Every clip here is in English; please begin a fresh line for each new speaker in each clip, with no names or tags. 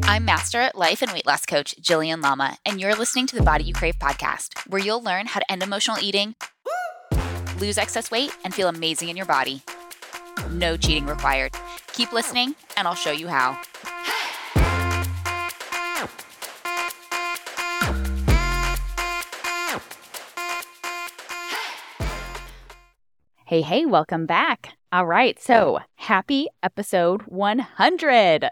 I'm Master Life and Weight Loss Coach Jillian Lama, and you're listening to the Body You Crave podcast, where you'll learn how to end emotional eating, lose excess weight, and feel amazing in your body. No cheating required. Keep listening, and I'll show you how. Hey, welcome back. All right, so happy episode 100.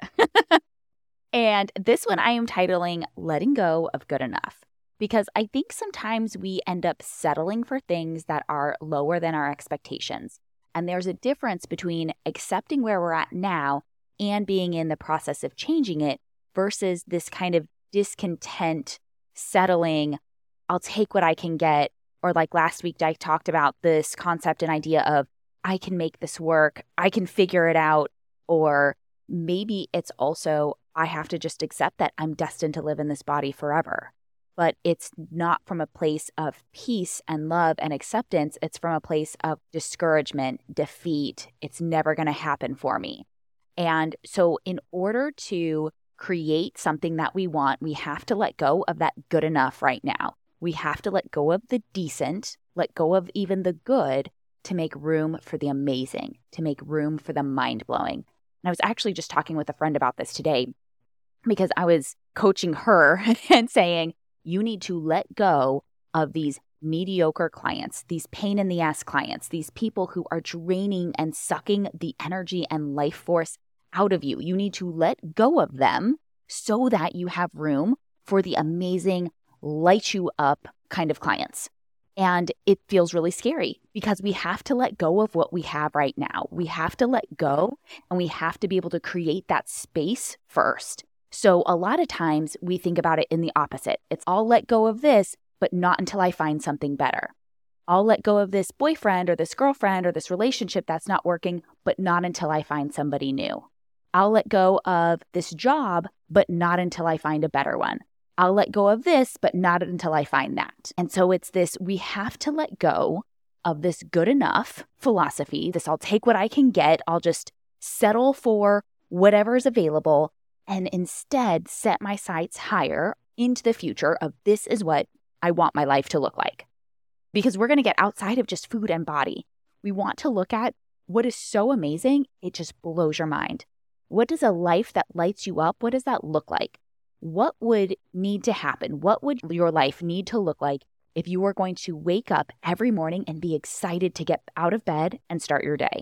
And this one I am titling Letting Go of Good Enough, because I think sometimes we end up settling for things that are lower than our expectations. And there's a difference between accepting where we're at now and being in the process of changing it versus this kind of discontent, settling, I'll take what I can get. Or like last week, I talked about this concept and idea of I can make this work, I can figure it out. Or maybe it's also I have to just accept that I'm destined to live in this body forever. But it's not from a place of peace and love and acceptance. It's from a place of discouragement, defeat. It's never going to happen for me. And so in order to create something that we want, we have to let go of that good enough right now. We have to let go of the decent, let go of even the good to make room for the amazing, to make room for the mind-blowing. And I was actually just talking with a friend about this today because I was coaching her and saying, you need to let go of these mediocre clients, these pain in the ass clients, these people who are draining and sucking the energy and life force out of you. You need to let go of them so that you have room for the amazing, light you up kind of clients. And it feels really scary because we have to let go of what we have right now. We have to let go and we have to be able to create that space first. So a lot of times we think about it in the opposite. It's I'll let go of this, but not until I find something better. I'll let go of this boyfriend or this girlfriend or this relationship that's not working, but not until I find somebody new. I'll let go of this job, but not until I find a better one. I'll let go of this, but not until I find that. And so it's this, we have to let go of this good enough philosophy, this I'll take what I can get, I'll just settle for whatever is available, and instead set my sights higher into the future of this is what I want my life to look like. Because we're going to get outside of just food and body. We want to look at what is so amazing, it just blows your mind. What does a life that lights you up, what does that look like? What would need to happen? What would your life need to look like if you were going to wake up every morning and be excited to get out of bed and start your day?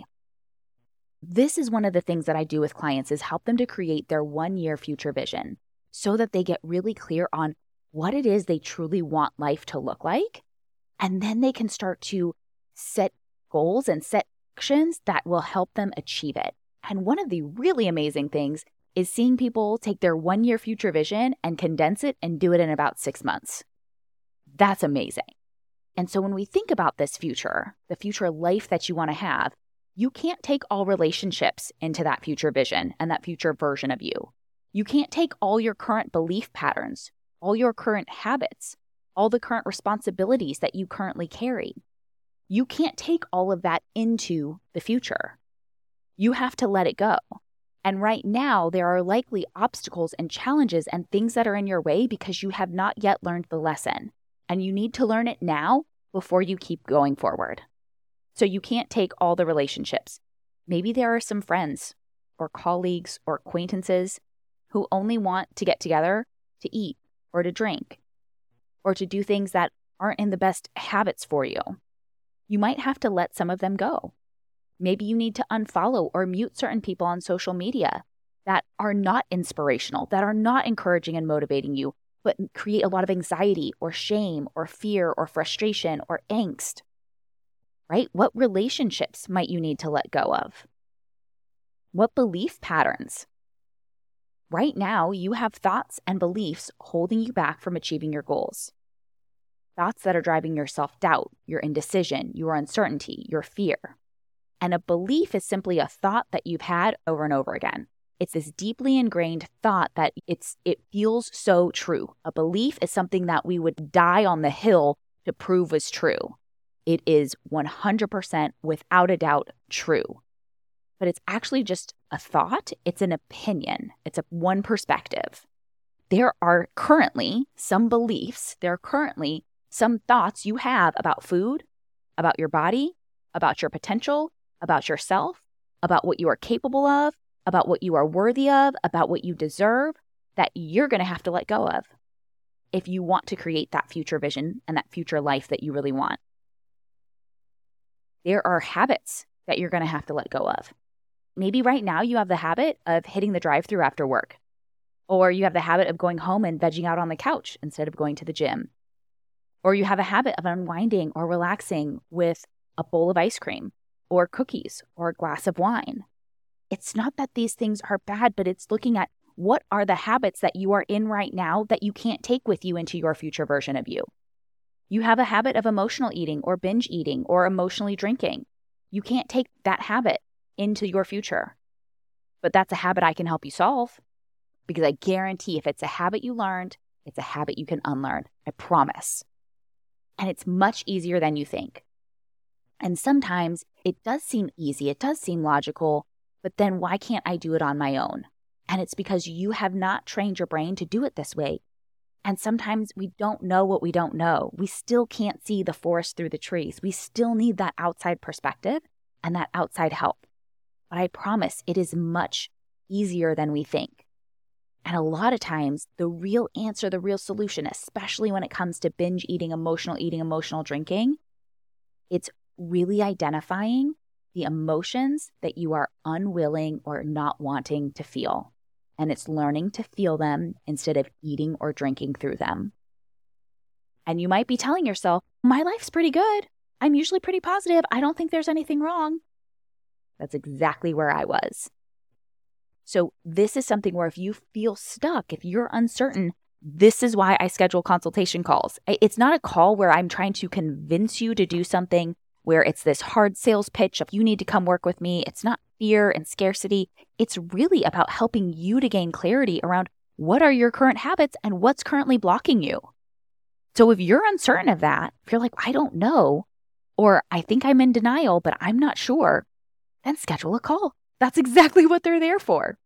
This is one of the things that I do with clients is help them to create their 1-year future vision so that they get really clear on what it is they truly want life to look like. And then they can start to set goals and set actions that will help them achieve it. And one of the really amazing things is seeing people take their 1-year future vision and condense it and do it in about 6 months. That's amazing. And so when we think about this future, the future life that you want to have, you can't take all relationships into that future vision and that future version of you. You can't take all your current belief patterns, all your current habits, all the current responsibilities that you currently carry. You can't take all of that into the future. You have to let it go. And right now, there are likely obstacles and challenges and things that are in your way because you have not yet learned the lesson. And you need to learn it now before you keep going forward. So you can't take all the relationships. Maybe there are some friends or colleagues or acquaintances who only want to get together to eat or to drink or to do things that aren't in the best habits for you. You might have to let some of them go. Maybe you need to unfollow or mute certain people on social media that are not inspirational, that are not encouraging and motivating you, but create a lot of anxiety or shame or fear or frustration or angst, right? What relationships might you need to let go of? What belief patterns? Right now, you have thoughts and beliefs holding you back from achieving your goals. Thoughts that are driving your self-doubt, your indecision, your uncertainty, your fear. And a belief is simply a thought that you've had over and over again. It's this deeply ingrained thought that it feels so true. A belief is something that we would die on the hill to prove was true. It is 100% without a doubt true. but it's actually just a thought. It's an opinion. It's one perspective. There are currently some beliefs, there are currently some thoughts you have about food, about your body, about your potential, about yourself, about what you are capable of, about what you are worthy of, about what you deserve, that you're going to have to let go of if you want to create that future vision and that future life that you really want. There are habits that you're going to have to let go of. Maybe right now you have the habit of hitting the drive-thru after work, or you have the habit of going home and vegging out on the couch instead of going to the gym, or you have a habit of unwinding or relaxing with a bowl of ice cream or cookies or a glass of wine. It's not that these things are bad, but it's looking at what are the habits that you are in right now that you can't take with you into your future version of you. You have a habit of emotional eating or binge eating or emotionally drinking. You can't take that habit into your future. But that's a habit I can help you solve, because I guarantee if it's a habit you learned, it's a habit you can unlearn. I promise. And it's much easier than you think. And sometimes it does seem easy, it does seem logical, but then why can't I do it on my own? And it's because you have not trained your brain to do it this way. And sometimes we don't know what we don't know. We still can't see the forest through the trees. We still need that outside perspective and that outside help. But I promise it is much easier than we think. And a lot of times, the real answer, the real solution, especially when it comes to binge eating, emotional drinking, it's really identifying the emotions that you are unwilling or not wanting to feel. And it's learning to feel them instead of eating or drinking through them. And you might be telling yourself, my life's pretty good. I'm usually pretty positive. I don't think there's anything wrong. That's exactly where I was. So this is something where if you feel stuck, if you're uncertain, this is why I schedule consultation calls. It's not a call where I'm trying to convince you to do something where it's this hard sales pitch of you need to come work with me. It's not fear and scarcity. It's really about helping you to gain clarity around what are your current habits and what's currently blocking you. So if you're uncertain of that, if you're like, I don't know, or I think I'm in denial, but I'm not sure, then schedule a call. That's exactly what they're there for.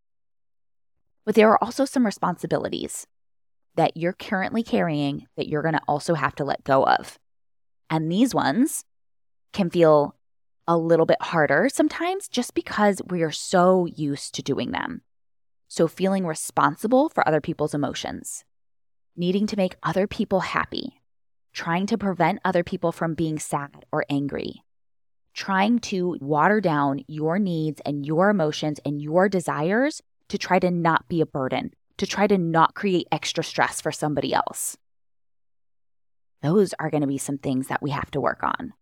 But there are also some responsibilities that you're currently carrying that you're going to also have to let go of. And these ones can feel a little bit harder sometimes just because we are so used to doing them. So feeling responsible for other people's emotions, needing to make other people happy, trying to prevent other people from being sad or angry, trying to water down your needs and your emotions and your desires to try to not be a burden, to try to not create extra stress for somebody else. Those are going to be some things that we have to work on.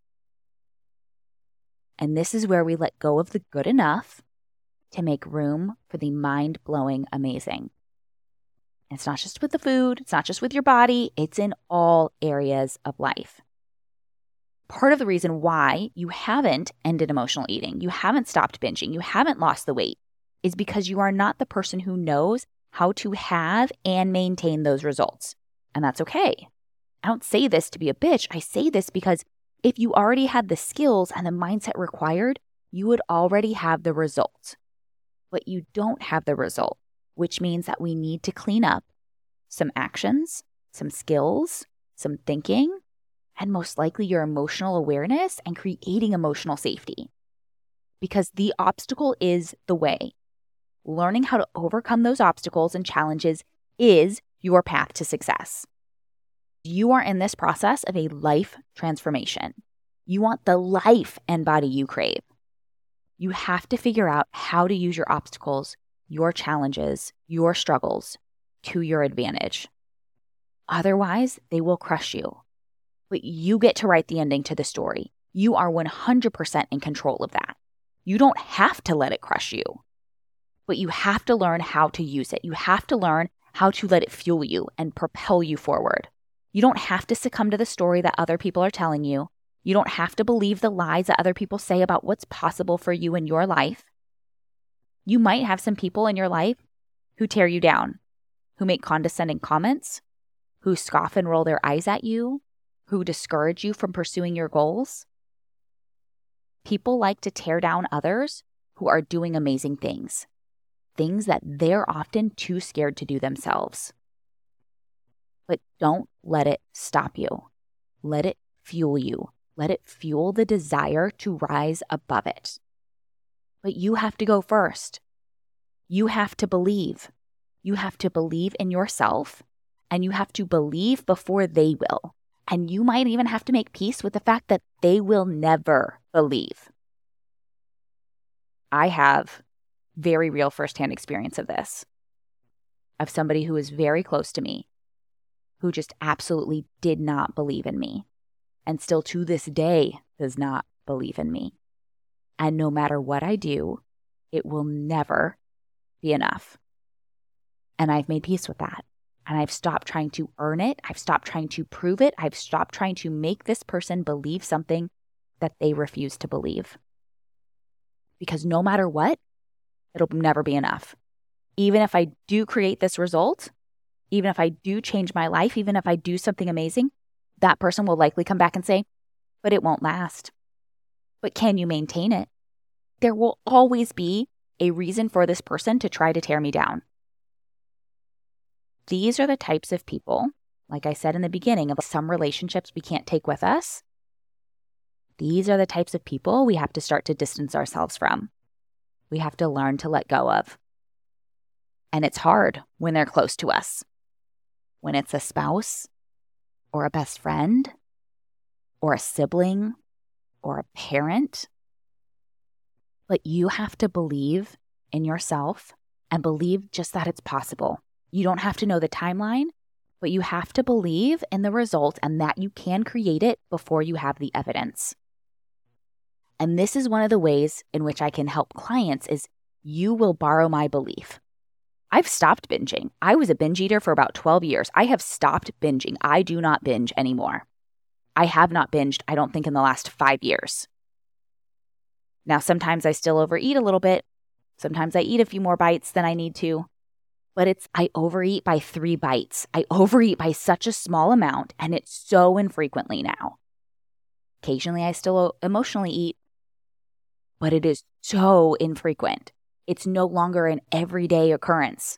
And this is where we let go of the good enough to make room for the mind-blowing amazing. And it's not just with the food, it's not just with your body, it's in all areas of life. Part of the reason why you haven't ended emotional eating, you haven't stopped binging, you haven't lost the weight, is because you are not the person who knows how to have and maintain those results. And that's okay. I don't say this to be a bitch. I say this because if you already had the skills and the mindset required, you would already have the results. But you don't have the result, which means that we need to clean up some actions, some skills, some thinking, and most likely your emotional awareness and creating emotional safety. Because the obstacle is the way. Learning how to overcome those obstacles and challenges is your path to success. You are in this process of a life transformation. You want the life and body you crave. You have to figure out how to use your obstacles, your challenges, your struggles to your advantage. Otherwise, they will crush you. But you get to write the ending to the story. You are 100% in control of that. You don't have to let it crush you, but you have to learn how to use it. You have to learn how to let it fuel you and propel you forward. You don't have to succumb to the story that other people are telling you. You don't have to believe the lies that other people say about what's possible for you in your life. You might have some people in your life who tear you down, who make condescending comments, who scoff and roll their eyes at you, who discourage you from pursuing your goals. People like to tear down others who are doing amazing things that they're often too scared to do themselves. But don't let it stop you. Let it fuel you. Let it fuel the desire to rise above it. But you have to go first. You have to believe. You have to believe in yourself, and you have to believe before they will. And you might even have to make peace with the fact that they will never believe. I have very real firsthand experience of this, of somebody who is very close to me, who just absolutely did not believe in me, and still to this day does not believe in me. And no matter what I do, it will never be enough. And I've made peace with that. And I've stopped trying to earn it. I've stopped trying to prove it. I've stopped trying to make this person believe something that they refuse to believe. Because no matter what, it'll never be enough. Even if I do create this result, even if I do change my life, even if I do something amazing, that person will likely come back and say, but it won't last. But can you maintain it? There will always be a reason for this person to try to tear me down. These are the types of people, like I said in the beginning, of some relationships we can't take with us. These are the types of people we have to start to distance ourselves from. We have to learn to let go of. And it's hard when they're close to us. When it's a spouse, or a best friend, or a sibling, or a parent. But you have to believe in yourself and believe just that it's possible. You don't have to know the timeline, but you have to believe in the result and that you can create it before you have the evidence. And this is one of the ways in which I can help clients is you will borrow my belief. I've stopped binging. I was a binge eater for about 12 years. I have stopped binging. I do not binge anymore. I have not binged, I don't think, in the last 5 years. Now, sometimes I still overeat a little bit. Sometimes I eat a few more bites than I need to. But I overeat by 3 bites. I overeat by such a small amount, and it's so infrequently now. Occasionally, I still emotionally eat, but it is so infrequent. It's no longer an everyday occurrence.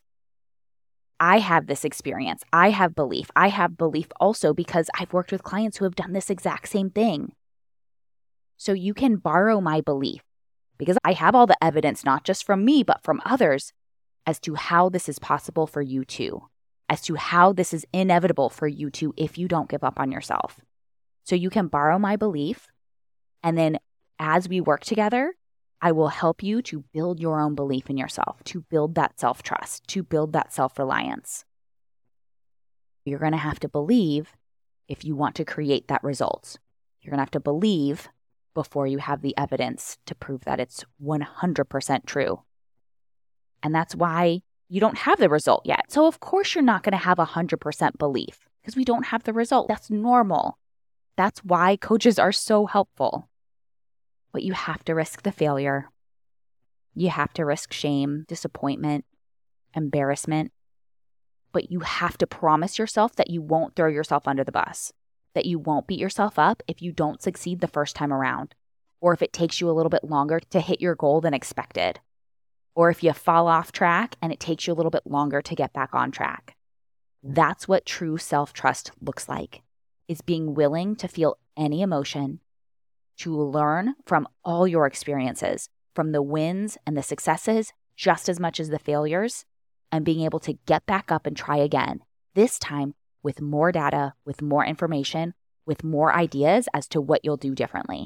I have this experience. I have belief. I have belief also because I've worked with clients who have done this exact same thing. So you can borrow my belief because I have all the evidence, not just from me, but from others, as to how this is possible for you too, as to how this is inevitable for you too if you don't give up on yourself. So you can borrow my belief, and then as we work together, I will help you to build your own belief in yourself, to build that self-trust, to build that self-reliance. You're going to have to believe if you want to create that result. You're going to have to believe before you have the evidence to prove that it's 100% true. And that's why you don't have the result yet. So of course you're not going to have 100% belief because we don't have the result. That's normal. That's why coaches are so helpful. But you have to risk the failure. You have to risk shame, disappointment, embarrassment. But you have to promise yourself that you won't throw yourself under the bus, that you won't beat yourself up if you don't succeed the first time around, or if it takes you a little bit longer to hit your goal than expected, or if you fall off track and it takes you a little bit longer to get back on track. That's what true self-trust looks like, is being willing to feel any emotion, to learn from all your experiences, from the wins and the successes just as much as the failures, and being able to get back up and try again, this time with more data, with more information, with more ideas as to what you'll do differently.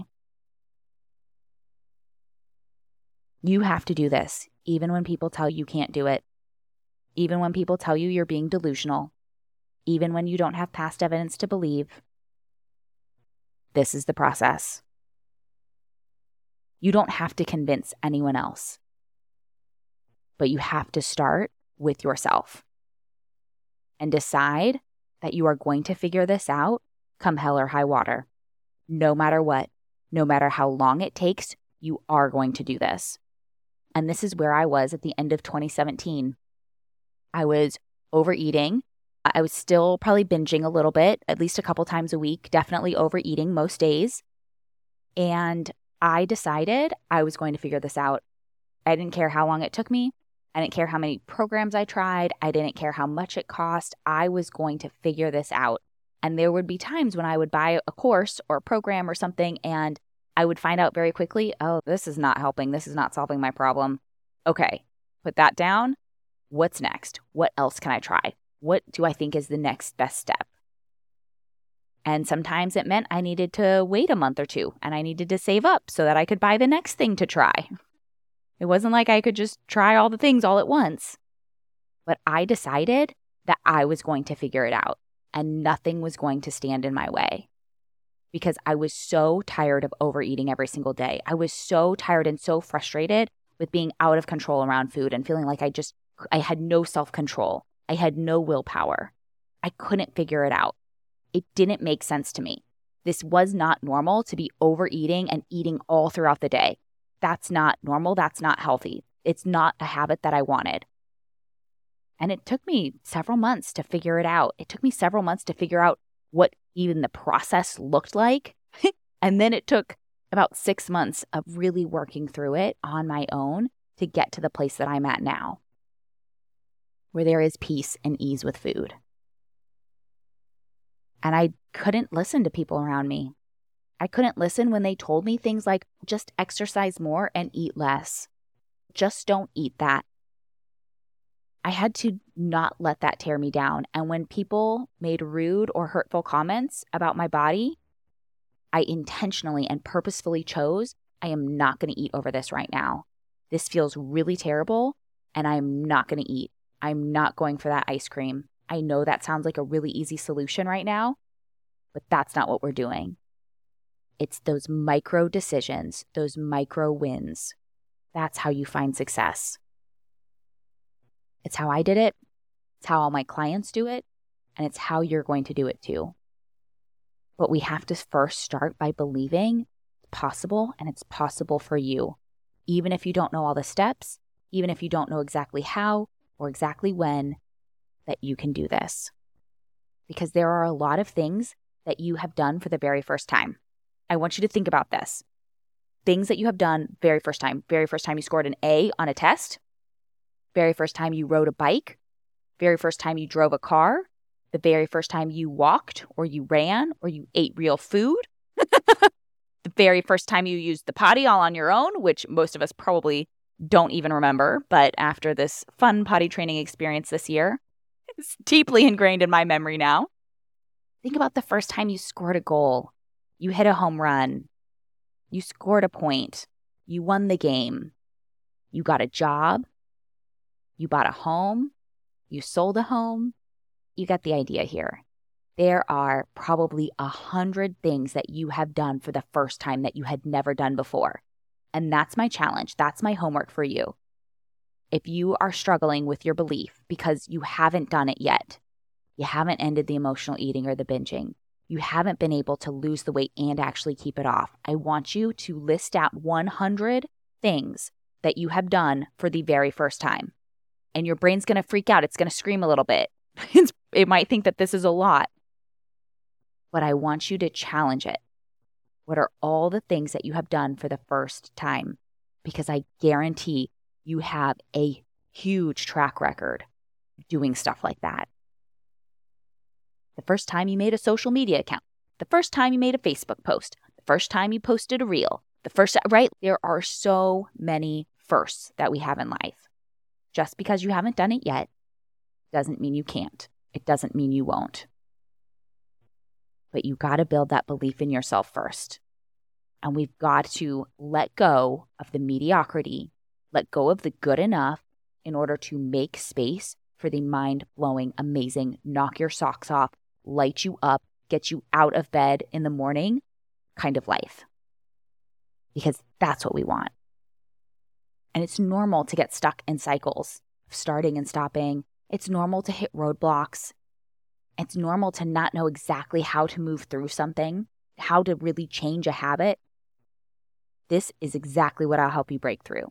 You have to do this, even when people tell you can't do it, even when people tell you you're being delusional, even when you don't have past evidence to believe. This is the process. You don't have to convince anyone else, but you have to start with yourself and decide that you are going to figure this out come hell or high water. No matter what, no matter how long it takes, you are going to do this. And this is where I was at the end of 2017. I was overeating. I was still probably binging a little bit, at least a couple times a week, definitely overeating most days. And I decided I was going to figure this out. I didn't care how long it took me. I didn't care how many programs I tried. I didn't care how much it cost. I was going to figure this out. And there would be times when I would buy a course or a program or something, and I would find out very quickly, oh, this is not helping. This is not solving my problem. Okay, put that down. What's next? What else can I try? What do I think is the next best step? And sometimes it meant I needed to wait a month or two, and I needed to save up so that I could buy the next thing to try. It wasn't like I could just try all the things all at once. But I decided that I was going to figure it out, and nothing was going to stand in my way, because I was so tired of overeating every single day. I was so tired and so frustrated with being out of control around food and feeling like I had no self-control. I had no willpower. I couldn't figure it out. It didn't make sense to me. This was not normal to be overeating and eating all throughout the day. That's not normal. That's not healthy. It's not a habit that I wanted. And it took me several months to figure it out. It took me several months to figure out what even the process looked like. And then it took about 6 months of really working through it on my own to get to the place that I'm at now, where there is peace and ease with food. And I couldn't listen to people around me. I couldn't listen when they told me things like, just exercise more and eat less. Just don't eat that. I had to not let that tear me down. And when people made rude or hurtful comments about my body, I intentionally and purposefully chose, I am not going to eat over this right now. This feels really terrible, and I'm not going to eat. I'm not going for that ice cream. I know that sounds like a really easy solution right now, but that's not what we're doing. It's those micro decisions, those micro wins. That's how you find success. It's how I did it. It's how all my clients do it. And it's how you're going to do it too. But we have to first start by believing it's possible, and it's possible for you. Even if you don't know all the steps, even if you don't know exactly how or exactly when, that you can do this. Because there are a lot of things that you have done for the very first time. I want you to think about this. Things that you have done very first time. Very first time you scored an A on a test. Very first time you rode a bike. Very first time you drove a car. The very first time you walked or you ran or you ate real food. The very first time you used the potty all on your own, which most of us probably don't even remember. But after this fun potty training experience this year, it's deeply ingrained in my memory now. Think about the first time you scored a goal. You hit a home run. You scored a point. You won the game. You got a job. You bought a home. You sold a home. You get the idea here. There are probably 100 things that you have done for the first time that you had never done before. And that's my challenge. That's my homework for you. If you are struggling with your belief because you haven't done it yet, you haven't ended the emotional eating or the binging, you haven't been able to lose the weight and actually keep it off, I want you to list out 100 things that you have done for the very first time. And your brain's going to freak out. It's going to scream a little bit. It might think that this is a lot. But I want you to challenge it. What are all the things that you have done for the first time? Because I guarantee you have a huge track record doing stuff like that. The first time you made a social media account, the first time you made a Facebook post, the first time you posted a reel, right? There are so many firsts that we have in life. Just because you haven't done it yet doesn't mean you can't. It doesn't mean you won't. But you got to build that belief in yourself first. And we've got to let go of the mediocrity, let go of the good enough in order to make space for the mind-blowing, amazing, knock your socks off, light you up, get you out of bed in the morning kind of life. Because that's what we want. And it's normal to get stuck in cycles of starting and stopping. It's normal to hit roadblocks. It's normal to not know exactly how to move through something, how to really change a habit. This is exactly what I'll help you break through.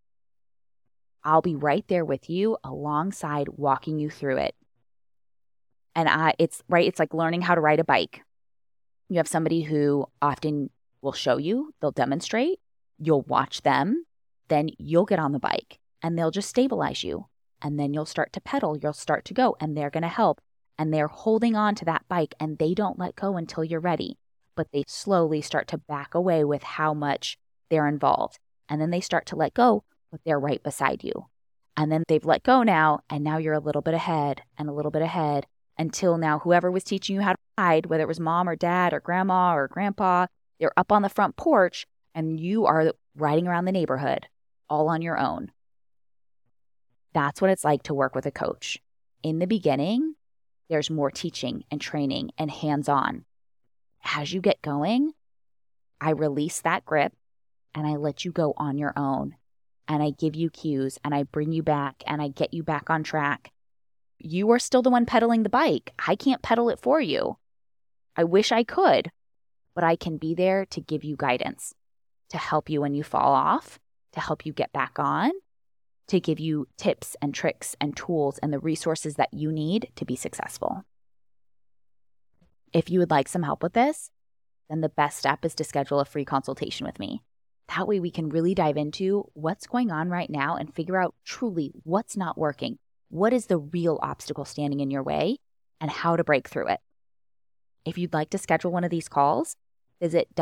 I'll be right there with you alongside walking you through it. And it's like learning how to ride a bike. You have somebody who often will show you, they'll demonstrate, you'll watch them, then you'll get on the bike and they'll just stabilize you. And then you'll start to pedal, you'll start to go, and they're going to help. And they're holding on to that bike and they don't let go until you're ready. But they slowly start to back away with how much they're involved. And then they start to let go, but they're right beside you. And then they've let go now, and now you're a little bit ahead and a little bit ahead until now whoever was teaching you how to ride, whether it was mom or dad or grandma or grandpa, they're up on the front porch and you are riding around the neighborhood all on your own. That's what it's like to work with a coach. In the beginning, there's more teaching and training and hands-on. As you get going, I release that grip and I let you go on your own. And I give you cues and I bring you back and I get you back on track. You are still the one pedaling the bike. I can't pedal it for you. I wish I could, but I can be there to give you guidance, to help you when you fall off, to help you get back on, to give you tips and tricks and tools and the resources that you need to be successful. If you would like some help with this, then the best step is to schedule a free consultation with me. That way we can really dive into what's going on right now and figure out truly what's not working, what is the real obstacle standing in your way, and how to break through it. If you'd like to schedule one of these calls, visit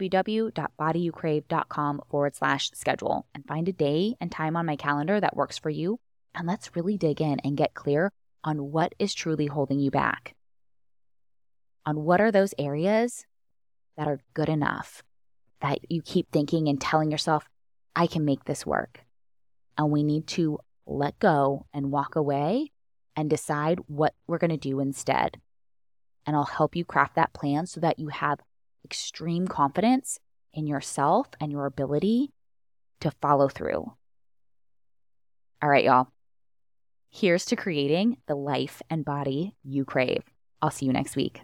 www.bodyyoucrave.com/schedule and find a day and time on my calendar that works for you. And let's really dig in and get clear on what is truly holding you back. On what are those areas that are good enough, that you keep thinking and telling yourself, I can make this work. And we need to let go and walk away and decide what we're going to do instead. And I'll help you craft that plan so that you have extreme confidence in yourself and your ability to follow through. All right, y'all. Here's to creating the life and body you crave. I'll see you next week.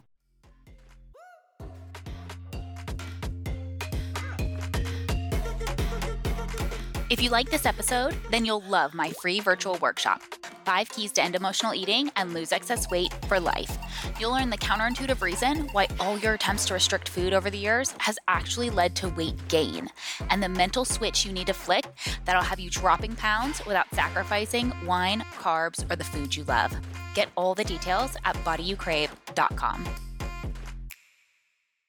If you like this episode, then you'll love my free virtual workshop, 5 Keys to End Emotional Eating and Lose Excess Weight for Life. You'll learn the counterintuitive reason why all your attempts to restrict food over the years has actually led to weight gain, and the mental switch you need to flick that'll have you dropping pounds without sacrificing wine, carbs, or the food you love. Get all the details at bodyyoucrave.com.